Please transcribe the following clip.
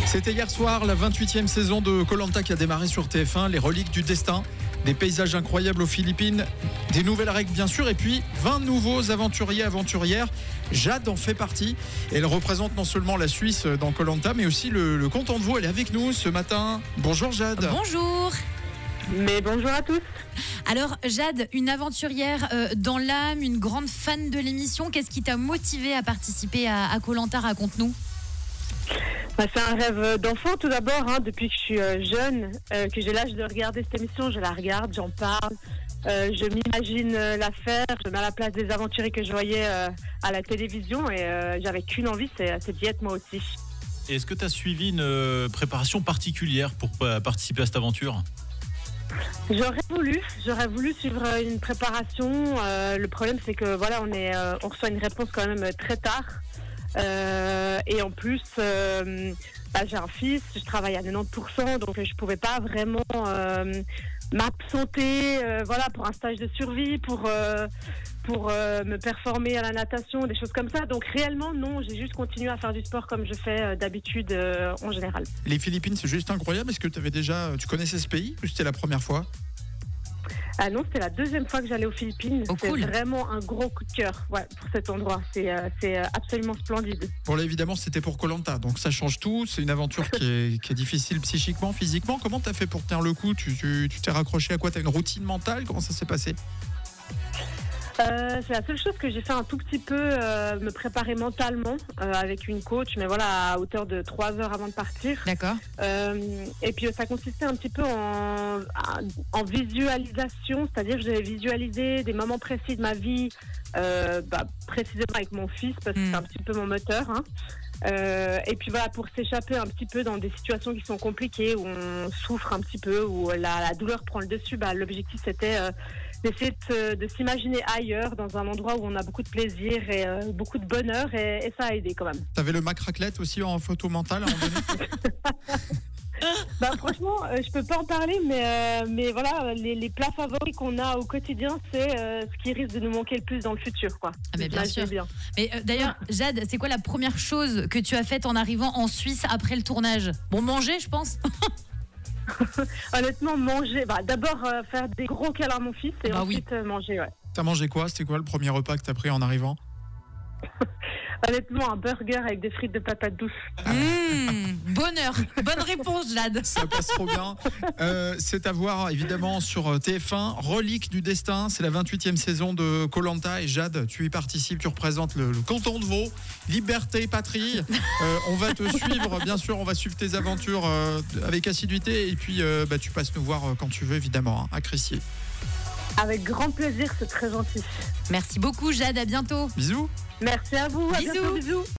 C'était hier soir, la 28e saison de Koh-Lanta qui a démarré sur TF1, les reliques du destin, des paysages incroyables aux Philippines, des nouvelles règles bien sûr, et puis 20 nouveaux aventuriers, aventurières. Jade en fait partie. Elle représente non seulement la Suisse dans Koh-Lanta, mais aussi le canton de Vaud. Elle est avec nous ce matin. Bonjour Jade. Bonjour. Mais bonjour à tous. Alors Jade, une aventurière dans l'âme, une grande fan de l'émission. Qu'est-ce qui t'a motivée à participer à Koh-Lanta? Raconte-nous. C'est un rêve d'enfant tout d'abord, depuis que je suis jeune, que j'ai l'âge de regarder cette émission, je la regarde, j'en parle, je m'imagine la faire, je me mets à la place des aventuriers que je voyais à la télévision et j'avais qu'une envie, c'est d'y être moi aussi. Et est-ce que tu as suivi une préparation particulière pour participer à cette aventure ? J'aurais voulu suivre une préparation. Le problème c'est que voilà, on reçoit une réponse quand même très tard. Et en plus, j'ai un fils, je travaille à 90%, donc je pouvais pas vraiment m'absenter, pour un stage de survie, pour me performer à la natation, des choses comme ça. Donc réellement non, j'ai juste continué à faire du sport comme je fais d'habitude en général. Les Philippines, c'est juste incroyable. Est-ce que tu connaissais ce pays ou c'était la première fois ? Ah non, c'était la deuxième fois que j'allais aux Philippines. Oh, c'est cool. vraiment un gros coup de cœur pour cet endroit. C'est absolument splendide. Bon là évidemment c'était pour Koh-Lanta, donc ça change tout. C'est une aventure qui est difficile psychiquement, physiquement. Comment t'as fait pour tenir le coup ? Tu t'es raccroché à quoi ? T'as une routine mentale ? Comment ça s'est passé ? C'est la seule chose que j'ai fait un tout petit peu, me préparer mentalement avec une coach, mais voilà, à hauteur de 3 heures avant de partir. D'accord. Et puis ça consistait un petit peu en visualisation, c'est-à-dire que j'avais visualisé des moments précis de ma vie, précisément avec mon fils, parce que c'est un petit peu mon moteur. Et puis voilà, pour s'échapper un petit peu dans des situations qui sont compliquées, où on souffre un petit peu, où la douleur prend le dessus, l'objectif c'était d'essayer de s'imaginer ailleurs, dans un endroit où on a beaucoup de plaisir et beaucoup de bonheur, et ça a aidé quand même. T'avais le Mac raclette aussi en photo mentale à un moment donné ? Franchement, je peux pas en parler, mais voilà, les plats favoris qu'on a au quotidien, c'est ce qui risque de nous manquer le plus dans le futur, quoi. Ah mais bien sûr. Bien. Mais d'ailleurs, Jade, c'est quoi la première chose que tu as faite en arrivant en Suisse après le tournage ? Bon, manger, je pense. Honnêtement, manger. D'abord faire des gros câlins à mon fils et ensuite manger. Ouais. T'as mangé quoi ? C'était quoi le premier repas que t'as pris en arrivant ? Honnêtement, un burger avec des frites de patates douces. Bonheur. Bonne réponse, Jade. Ça passe trop bien. C'est à voir évidemment sur TF1. Relique du destin, c'est la 28e saison de Koh-Lanta. Et Jade, tu y participes, tu représentes le canton de Vaud. Liberté, patrie. On va te suivre, bien sûr, on va suivre tes aventures avec assiduité. Et puis tu passes nous voir quand tu veux, évidemment, à Crissier. Avec grand plaisir, c'est très gentil. Merci beaucoup, Jade. À bientôt. Bisous. Merci à vous. À Bisous. bientôt, bisous.